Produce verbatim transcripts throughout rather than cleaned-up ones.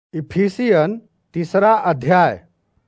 Ephesian तीसरा अध्याय।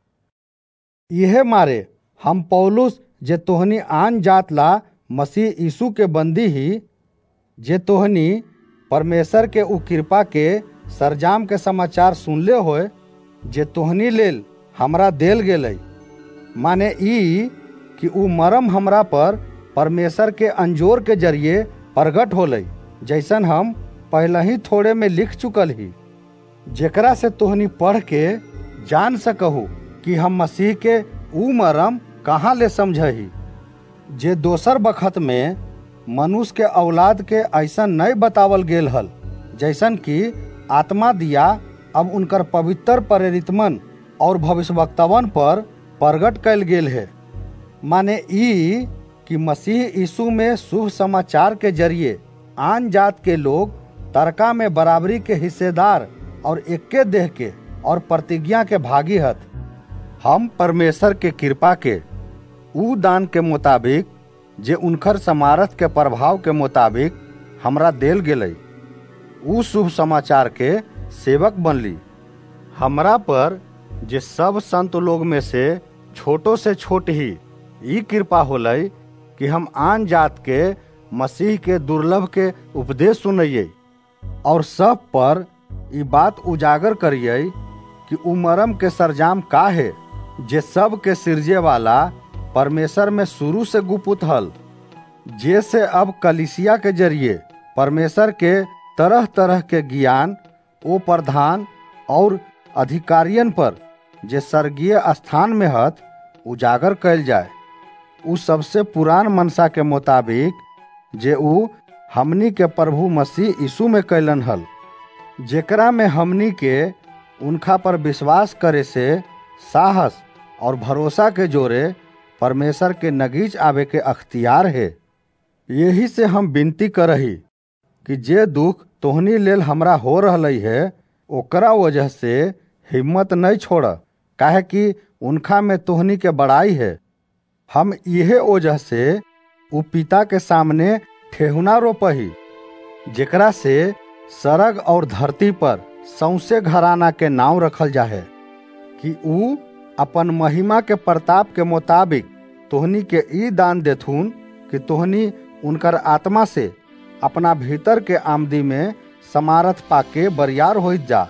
इहे मारे हम पौलुस जे तोहनी आन जात ला मसीह यीशु के बंदी ही, जे तोहनी परमेश्वर के उ कृपा के सरजाम के समाचार सुनले होए जे तोहनी लेल हमरा देल गेलै। माने ई कि उ मरम हमरा पर परमेश्वर के अंजोर के जरिए प्रगट होलै, जैसन हम पहले ही थोड़े में लिख चुकल ही, जेकरा से तोहनी पढ़ के जान सकहु कि हम मसीह के उ मरम कहाँ ले समझही, जे दोसर बखत में मनुष्य के औलाद के ऐसा नहीं बतावल गेल हल, जैसन कि आत्मा दिया अब उनकर पवित्र प्रेरितमन और भविष्यवक्तावन पर प्रगट कैल गेल है। माने ई कि मसीह यीशु में शुभ समाचार के जरिए आन जात के लोग तरका में बराबरी के हिस्सेदार और एक्के देह के और प्रतिज्ञा के भागी हत। हम परमेश्वर के कृपा के उ दान के मुताबिक जे उनकर समारथ के प्रभाव के मुताबिक हमरा देल गेलै, उ शुभ समाचार के सेवक बनली। हमरा पर जे सब संत लोग में से छोटो से छोट ही ई कृपा होलै कि हम आन जात के मसीह के दुर्लभ के उपदेश सुनइए और सब पर ई बात उजागर करिए कि उ मरम के सरजाम का है जे सब के सिरजे वाला परमेश्वर में शुरू से गुप्त हल, जे से अब कलीसिया के जरिए परमेश्वर के तरह तरह के ज्ञान ओ प्रधान और अधिकारियन पर जे स्वर्गीय स्थान में हत उजागर कैल जाए। उ सबसे पुरान मनसा के मुताबिक जे उ हमनी के प्रभु मसीह यीशु में कैलन हल, जेकरा में हमनी के उनका पर विश्वास करे से साहस और भरोसा के जोरे परमेश्वर के नगीच आवे के अख्तियार है। यही से हम विनती करही कि जे दुख तोहनी लेल हमरा हो रहलै है ओकरा वजह से हिम्मत नहीं छोड़, काहे कि उनका में तोहनी के बड़ाई है। हम इहे वजह से उ पिता के सामने ठेहुना रोपही, जेकरा से सरग और धरती पर सौंसे घराना के नाम रखल जाहे, कि उ अपन महिमा के प्रताप के मुताबिक तोहनी के ई दान देथुन कि तोहनी उनकर आत्मा से अपना भीतर के आमदी में समारथ पाके बरियार होइत जा,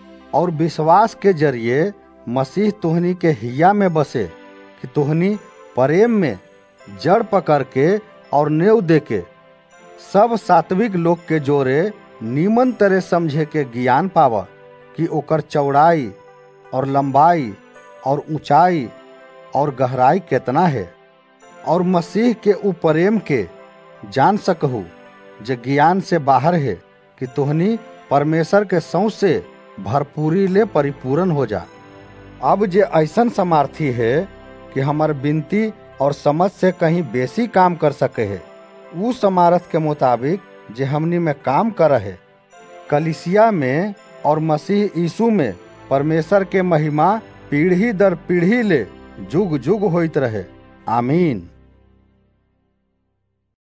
और विश्वास के जरिए मसीह तोहनी के हिया में बसे, कि तोहनी प्रेम में जड़ पकड़ के और नेव दे के सब सात्विक लोग के जोरे नीमन तरह समझे के ज्ञान पावा, कि ओकर चौड़ाई और लंबाई और ऊंचाई और गहराई कितना है, और मसीह के उ प्रेम के जान सकहु जे ज्ञान से बाहर है, कि तोहनी परमेश्वर के सौंसे भरपूरी ले परिपूर्ण हो जा। अब जे ऐसन सामर्थी है कि हमार विनती और समझ से कहीं बेसी काम कर सके है, उ समारथ के मुताबिक जे हमनी में काम कर है, कलीसिया में और मसीह यीशु में परमेश्वर के महिमा पीढ़ी दर पीढ़ी ले जुग जुग होइत रहे। आमीन।